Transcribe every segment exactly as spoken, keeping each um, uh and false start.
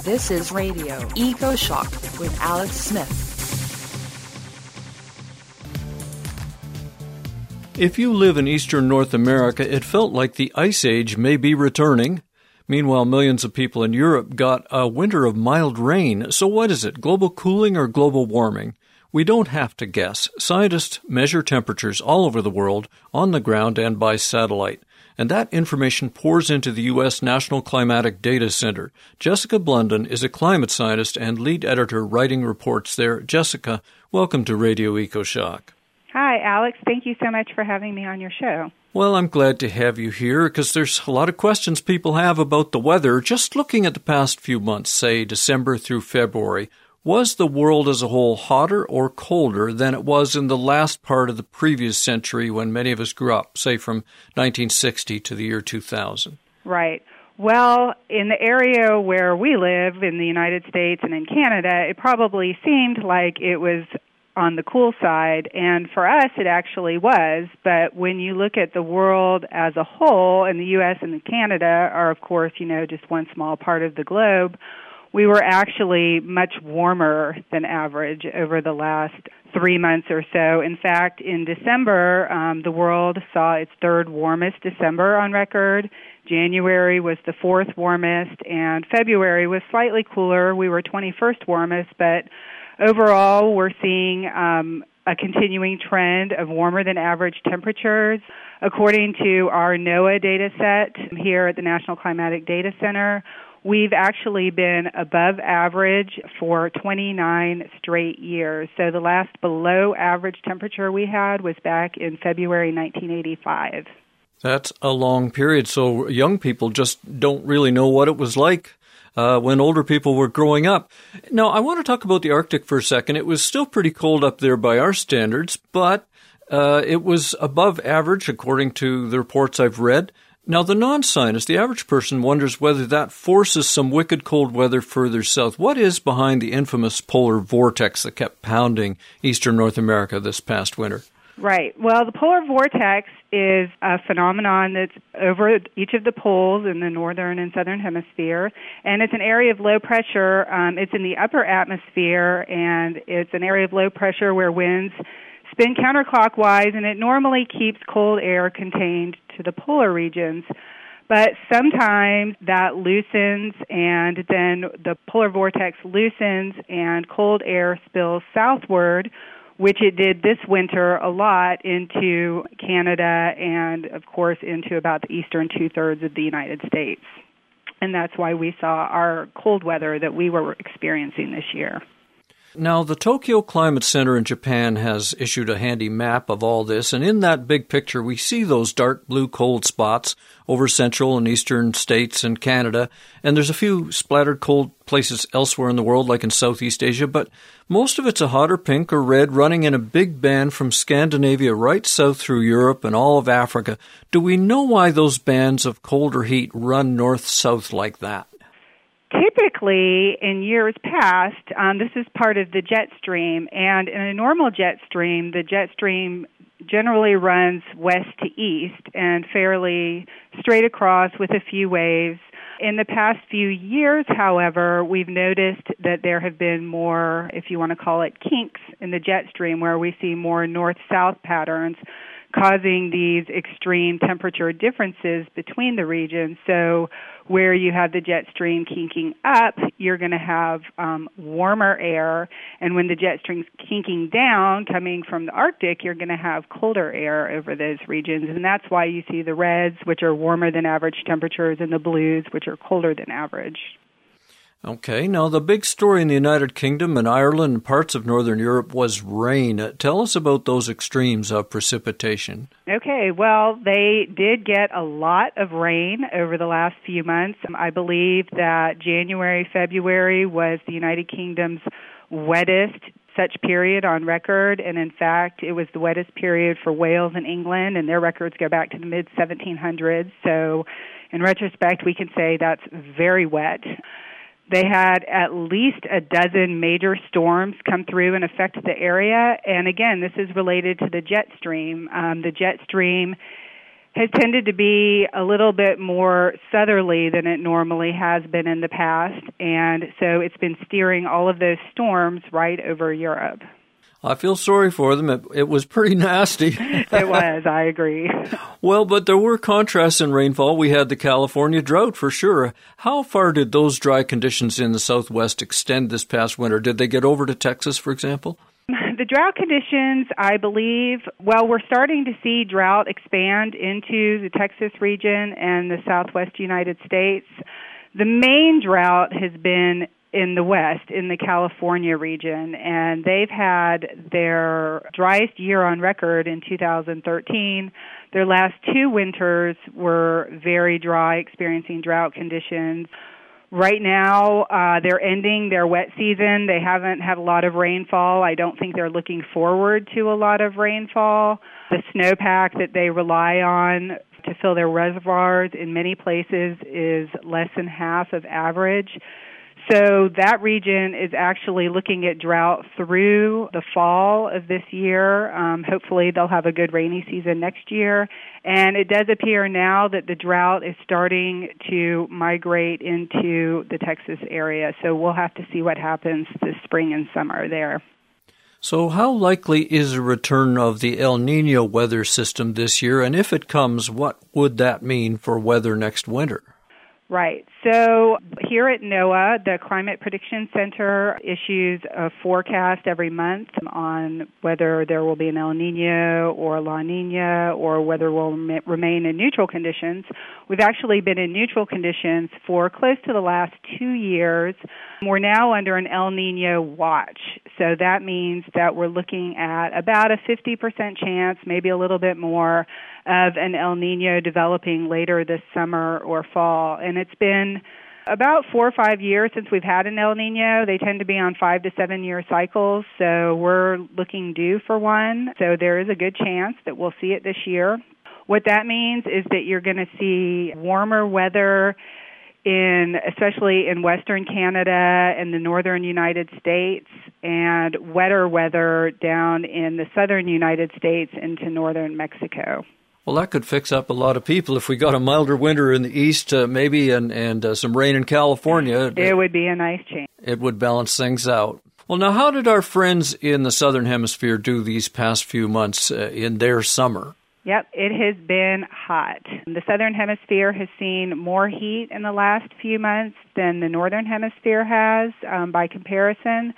This is Radio Eco Shock with Alex Smith. If you live in eastern North America, it felt like the Ice Age may be returning. Meanwhile, millions of people in Europe got a winter of mild rain. So what is it, global cooling or global warming? We don't have to guess. Scientists measure temperatures all over the world, on the ground and by satellite. And that information pours into the U S National Climatic Data Center. Jessica Blunden is a climate scientist and lead editor writing reports there. Jessica, welcome to Radio EcoShock. Hi, Alex. Thank you so much for having me on your show. Well, I'm glad to have you here because there's a lot of questions people have about the weather. Just looking at the past few months, say December through February, was the world as a whole hotter or colder than it was in the last part of the previous century when many of us grew up, say from nineteen sixty to the year two thousand? Right. Well, in the area where we live in the United States and in Canada, it probably seemed like it was on the cool side, and for us it actually was, but when you look at the world as a whole, and the U S and Canada are, of course, you know, just one small part of the globe, we were actually much warmer than average over the last three months or so. In fact, in December, um, the world saw its third warmest December on record. January was the fourth warmest, and February was slightly cooler. We were twenty-first warmest, but overall, we're seeing um, a continuing trend of warmer than average temperatures. According to our NOAA data set here at the National Climatic Data Center, we've actually been above average for twenty-nine straight years. So the last below average temperature we had was back in February nineteen eighty-five. That's a long period, so young people just don't really know what it was like Uh, when older people were growing up. Now, I want to talk about the Arctic for a second. It was still pretty cold up there by our standards, but uh, it was above average, according to the reports I've read. Now, the non-scientist, the average person, wonders whether that forces some wicked cold weather further south. What is behind the infamous polar vortex that kept pounding eastern North America this past winter? Right. Well, the polar vortex is a phenomenon that's over each of the poles in the northern and southern hemisphere, and it's an area of low pressure. Um, it's in the upper atmosphere, and it's an area of low pressure where winds spin counterclockwise, and it normally keeps cold air contained to the polar regions. But sometimes that loosens, and then the polar vortex loosens, and cold air spills southward, which it did this winter a lot into Canada and, of course, into about the eastern two-thirds of the United States. And that's why we saw our cold weather that we were experiencing this year. Now, the Tokyo Climate Center in Japan has issued a handy map of all this, and in that big picture we see those dark blue cold spots over central and eastern states and Canada, and there's a few splattered cold places elsewhere in the world, like in Southeast Asia, but most of it's a hotter pink or red running in a big band from Scandinavia right south through Europe and all of Africa. Do we know why those bands of colder heat run north-south like that? Typically, in years past, um, this is part of the jet stream, and in a normal jet stream, the jet stream generally runs west to east and fairly straight across with a few waves. In the past few years, however, we've noticed that there have been more, if you want to call it, kinks in the jet stream, where we see more north-south patterns, causing these extreme temperature differences between the regions. So where you have the jet stream kinking up, you're going to have um, warmer air, and when the jet stream's kinking down, coming from the Arctic, you're going to have colder air over those regions, and that's why you see the reds, which are warmer than average temperatures, and the blues, which are colder than average. Okay, now the big story in the United Kingdom and Ireland and parts of Northern Europe was rain. Uh, tell us about those extremes of precipitation. Okay, well, they did get a lot of rain over the last few months. I believe that January, February was the United Kingdom's wettest such period on record, and in fact, it was the wettest period for Wales and England, and their records go back to the mid seventeen hundreds. So in retrospect, we can say that's very wet. They had at least a dozen major storms come through and affect the area. And again, this is related to the jet stream. Um, the jet stream has tended to be a little bit more southerly than it normally has been in the past, and so it's been steering all of those storms right over Europe. I feel sorry for them. It, it was pretty nasty. It was, I agree. Well, but there were contrasts in rainfall. We had the California drought for sure. How far did those dry conditions in the Southwest extend this past winter? Did they get over to Texas, for example? The drought conditions, I believe, well, we're starting to see drought expand into the Texas region and the Southwest United States. The main drought has been in the West, in the California region, and they've had their driest year on record in two thousand thirteen. Their last two winters were very dry, experiencing drought conditions. Right now, uh, they're ending their wet season. They haven't had a lot of rainfall. I don't think they're looking forward to a lot of rainfall. The snowpack that they rely on to fill their reservoirs in many places is less than half of average. So that region is actually looking at drought through the fall of this year. Um, hopefully they'll have a good rainy season next year. And it does appear now that the drought is starting to migrate into the Texas area. So we'll have to see what happens this spring and summer there. So how likely is a return of the El Niño weather system this year? And if it comes, what would that mean for weather next winter? Right. So here at NOAA, the Climate Prediction Center issues a forecast every month on whether there will be an El Niño or La Niña or whether we'll remain in neutral conditions. We've actually been in neutral conditions for close to the last two years. We're now under an El Niño watch. So that means that we're looking at about a fifty percent chance, maybe a little bit more, of an El Niño developing later this summer or fall. And it's been about four or five years since we've had an El Niño. They tend to be on five to seven year cycles, so we're looking due for one. So there is a good chance that we'll see it this year. What that means is that you're going to see warmer weather in, especially in western Canada and the northern United States, and wetter weather down in the southern United States into northern Mexico. Well, that could fix up a lot of people if we got a milder winter in the east, uh, maybe, and, and uh, some rain in California. It would be a nice change. It would balance things out. Well, now, how did our friends in the southern hemisphere do these past few months uh, in their summer? Yep, it has been hot. The southern hemisphere has seen more heat in the last few months than the northern hemisphere has, um, by comparison.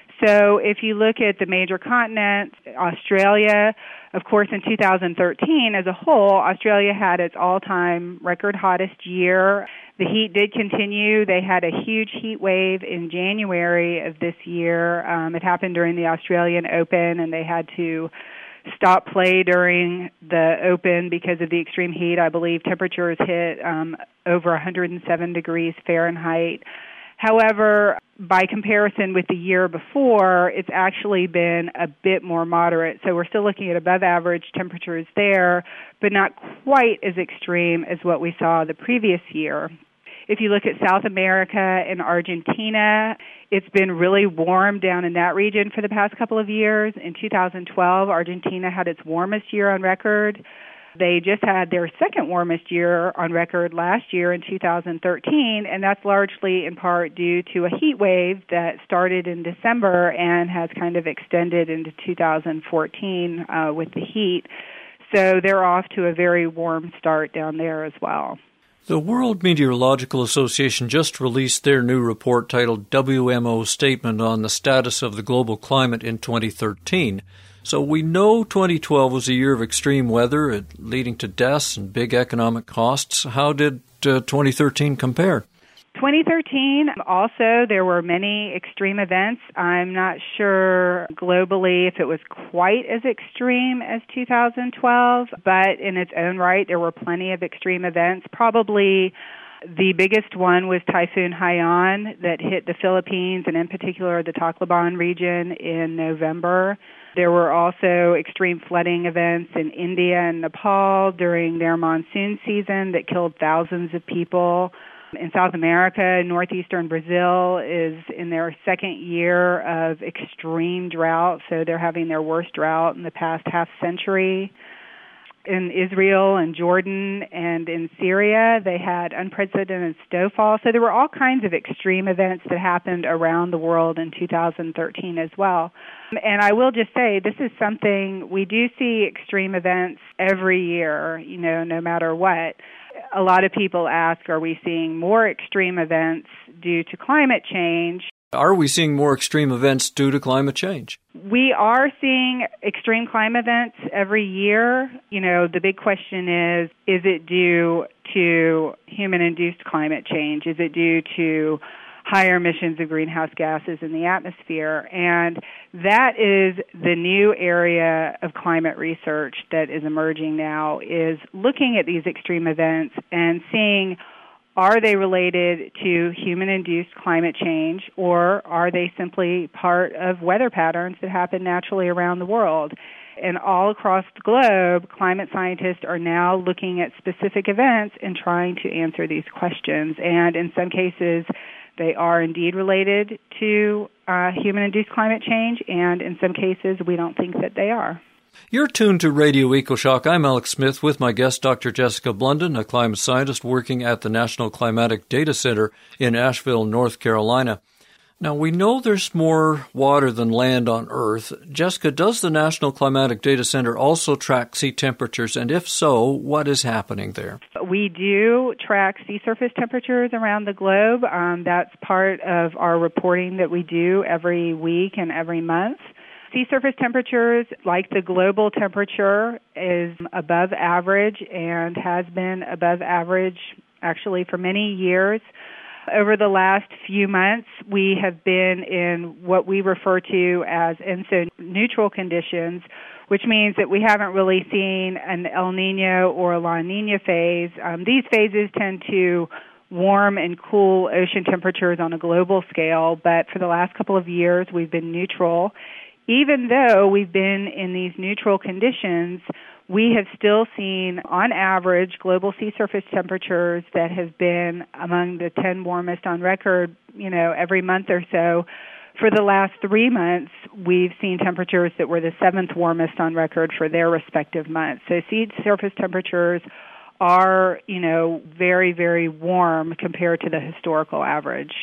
So if you look at the major continents, Australia, of course, in two thousand thirteen as a whole, Australia had its all-time record hottest year. The heat did continue. They had a huge heat wave in January of this year. Um, it happened during the Australian Open, and they had to stop play during the Open because of the extreme heat. I believe temperatures hit um, over one hundred seven degrees Fahrenheit. However, by comparison with the year before, it's actually been a bit more moderate. So we're still looking at above average temperatures there, but not quite as extreme as what we saw the previous year. If you look at South America and Argentina, it's been really warm down in that region for the past couple of years. In two thousand twelve, Argentina had its warmest year on record. They just had their second warmest year on record last year in two thousand thirteen, and that's largely in part due to a heat wave that started in December and has kind of extended into two thousand fourteen uh, with the heat. So they're off to a very warm start down there as well. The World Meteorological Association just released their new report titled W M O Statement on the Status of the Global Climate in twenty thirteen. So we know twenty twelve was a year of extreme weather, leading to deaths and big economic costs. How did uh, twenty thirteen compare? twenty thirteen, also, there were many extreme events. I'm not sure globally if it was quite as extreme as two thousand twelve, but in its own right, there were plenty of extreme events. Probably the biggest one was Typhoon Haiyan that hit the Philippines and in particular the Tacloban region in November. There were also extreme flooding events in India and Nepal during their monsoon season that killed thousands of people. In South America, northeastern Brazil is in their second year of extreme drought, so they're having their worst drought in the past half century. In Israel and Jordan and in Syria, they had unprecedented snowfall. So there were all kinds of extreme events that happened around the world in two thousand thirteen as well. And I will just say, this is something, we do see extreme events every year, you know, no matter what. A lot of people ask, are we seeing more extreme events due to climate change? Are we seeing more extreme events due to climate change? We are seeing extreme climate events every year. You know, the big question is, is it due to human-induced climate change? Is it due to higher emissions of greenhouse gases in the atmosphere? And that is the new area of climate research that is emerging now, is looking at these extreme events and seeing, are they related to human-induced climate change, or are they simply part of weather patterns that happen naturally around the world? And all across the globe, climate scientists are now looking at specific events and trying to answer these questions. And in some cases, they are indeed related to uh, human-induced climate change, and in some cases, we don't think that they are. You're tuned to Radio EcoShock. I'm Alex Smith with my guest, Doctor Jessica Blunden, a climate scientist working at the National Climatic Data Center in Asheville, North Carolina. Now, we know there's more water than land on Earth. Jessica, does the National Climatic Data Center also track sea temperatures? And if so, what is happening there? We do track sea surface temperatures around the globe. Um, that's part of our reporting that we do every week and every month. Sea surface temperatures, like the global temperature, is above average and has been above average actually for many years. Over the last few months, we have been in what we refer to as E N S O neutral conditions, which means that we haven't really seen an El Nino or a La Nina phase. Um, these phases tend to warm and cool ocean temperatures on a global scale, but for the last couple of years, we've been neutral. Even though we've been in these neutral conditions, we have still seen, on average, global sea surface temperatures that have been among the ten warmest on record, you know, every month or so. For the last three months, we've seen temperatures that were the seventh warmest on record for their respective months. So sea surface temperatures are, you know, very, very warm compared to the historical average.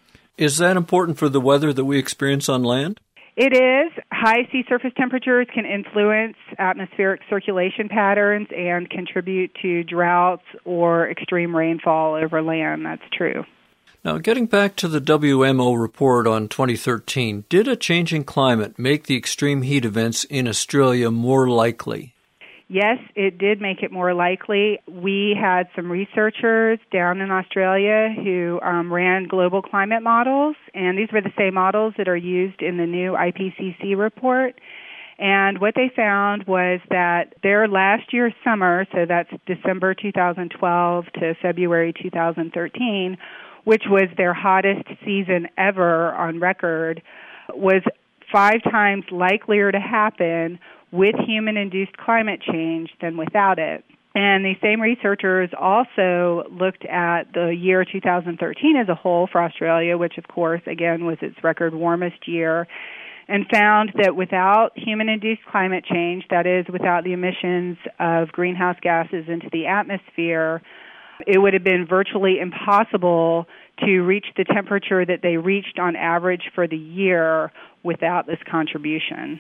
Is that important for the weather that we experience on land? It is. High sea surface temperatures can influence atmospheric circulation patterns and contribute to droughts or extreme rainfall over land. That's true. Now, getting back to the W M O report on twenty thirteen, did a changing climate make the extreme heat events in Australia more likely? Yes, it did make it more likely. We had some researchers down in Australia who um, ran global climate models, and these were the same models that are used in the new I P C C report. And what they found was that their last year's summer, so that's December two thousand twelve to February two thousand thirteen, which was their hottest season ever on record, was five times likelier to happen with human-induced climate change than without it. And these same researchers also looked at the year two thousand thirteen as a whole for Australia, which, of course, again, was its record warmest year, and found that without human-induced climate change, that is, without the emissions of greenhouse gases into the atmosphere, it would have been virtually impossible to reach the temperature that they reached on average for the year without this contribution.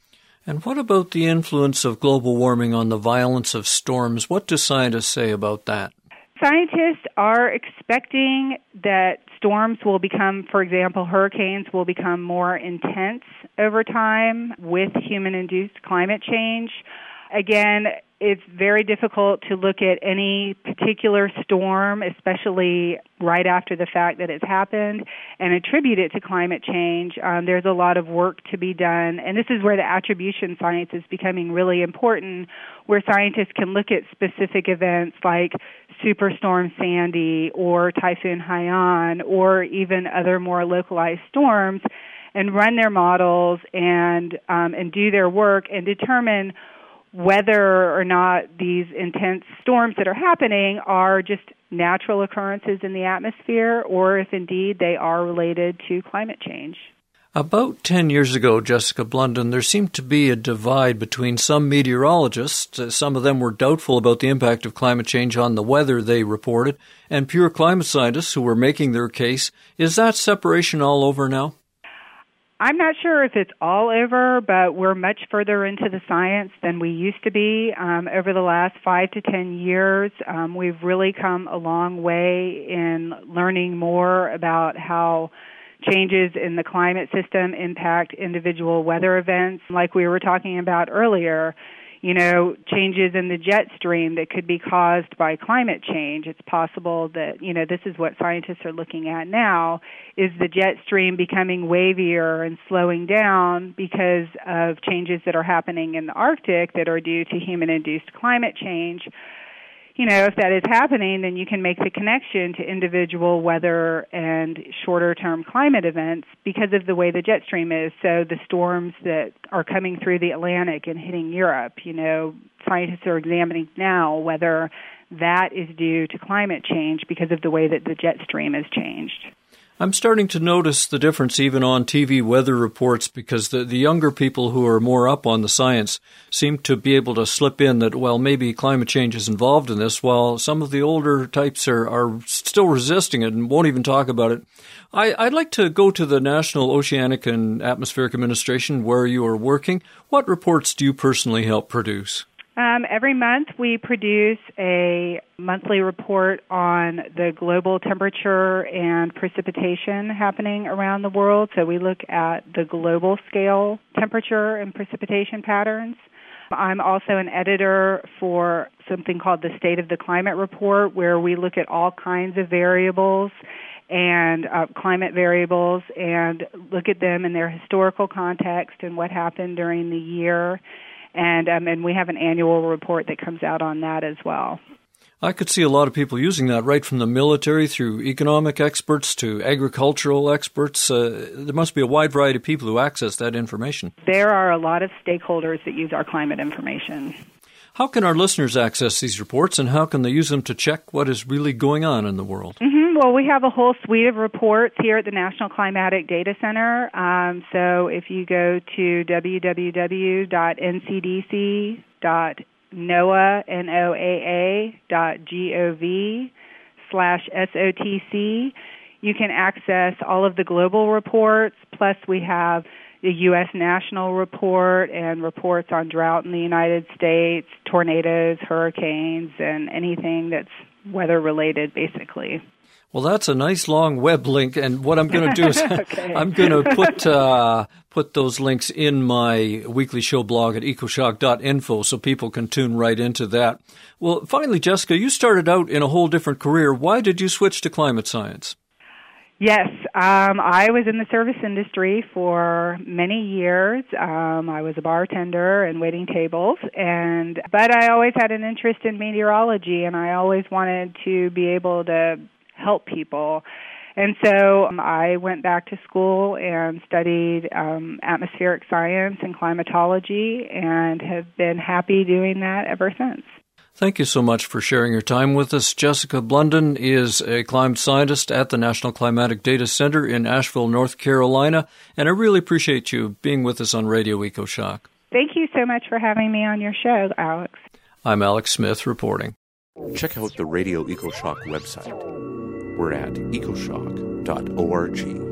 And what about the influence of global warming on the violence of storms? What do scientists say about that? Scientists are expecting that storms will become, for example, hurricanes will become more intense over time with human-induced climate change. Again, it's very difficult to look at any particular storm, especially right after the fact that it's happened, and attribute it to climate change. Um, there's a lot of work to be done, and this is where the attribution science is becoming really important, where scientists can look at specific events like Superstorm Sandy or Typhoon Haiyan or even other more localized storms and run their models and um, and do their work and determine whether or not these intense storms that are happening are just natural occurrences in the atmosphere or if indeed they are related to climate change. About ten years ago, Jessica Blunden, there seemed to be a divide between some meteorologists, some of them were doubtful about the impact of climate change on the weather they reported, and pure climate scientists who were making their case. Is that separation all over now? I'm not sure if it's all over, but we're much further into the science than we used to be. Um, over the last five to ten years, um, we've really come a long way in learning more about how changes in the climate system impact individual weather events. Like we were talking about earlier, you know, changes in the jet stream that could be caused by climate change. It's possible that, you know, this is what scientists are looking at now, is the jet stream becoming wavier and slowing down because of changes that are happening in the Arctic that are due to human-induced climate change. You know, if that is happening, then you can make the connection to individual weather and shorter-term climate events because of the way the jet stream is. So the storms that are coming through the Atlantic and hitting Europe, you know, scientists are examining now whether that is due to climate change because of the way that the jet stream has changed. I'm starting to notice the difference even on T V weather reports because the, the younger people who are more up on the science seem to be able to slip in that, well, maybe climate change is involved in this, while some of the older types are, are still resisting it and won't even talk about it. I, I'd like to go to the National Oceanic and Atmospheric Administration where you are working. What reports do you personally help produce? Um, every month we produce a monthly report on the global temperature and precipitation happening around the world. So we look at the global scale temperature and precipitation patterns. I'm also an editor for something called the State of the Climate Report, where we look at all kinds of variables and uh, climate variables and look at them in their historical context and what happened during the year. And um, and we have an annual report that comes out on that as well. I could see a lot of people using that, right from the military through economic experts to agricultural experts. Uh, there must be a wide variety of people who access that information. There are a lot of stakeholders that use our climate information. How can our listeners access these reports, and how can they use them to check what is really going on in the world? Mm-hmm. Well, we have a whole suite of reports here at the National Climatic Data Center. Um, so if you go to w w w dot n c d c dot noaa dot gov slash S O T C, you can access all of the global reports, plus we have the U S national report and reports on drought in the United States, tornadoes, hurricanes, and anything that's weather-related, basically. Well, that's a nice long web link, and what I'm going to do is okay. I'm going to put uh, put those links in my weekly show blog at ecoshock dot info so people can tune right into that. Well, finally, Jessica, you started out in a whole different career. Why did you switch to climate science? Yes, um, I was in the service industry for many years. Um, I was a bartender and waiting tables, and but I always had an interest in meteorology, and I always wanted to be able to help people. And so um, I went back to school and studied um, atmospheric science and climatology, and have been happy doing that ever since. Thank you so much for sharing your time with us. Jessica Blunden is a climate scientist at the National Climatic Data Center in Asheville, North Carolina, and I really appreciate you being with us on Radio EcoShock. Thank you so much for having me on your show, Alex. I'm Alex Smith reporting. Check out the Radio EcoShock website. We're at ecoshock dot org.